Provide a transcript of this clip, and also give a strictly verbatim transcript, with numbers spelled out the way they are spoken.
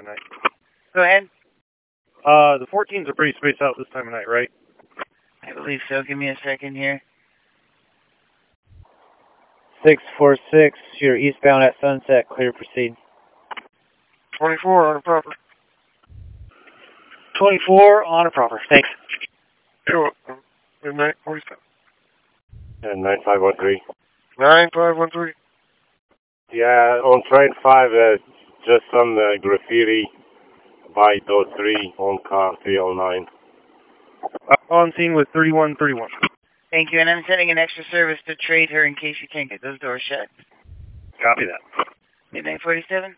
at night. Go ahead. Uh, the fourteens are pretty spaced out this time of night, right? I believe so. Give me a second here. six four six, you're eastbound at Sunset, clear, proceed. twenty-four on a proper. twenty-four on a proper, thanks. Sure. Midnight, forty-seven. And nine five one three. nine five one three. Yeah, on train five, uh, just some uh, graffiti by those three on car three oh nine. Uh, on scene with thirty-one thirty-one. Thank you, and I'm sending an extra service to trade her in case you can't get those doors shut. Copy that. Midnight forty-seven.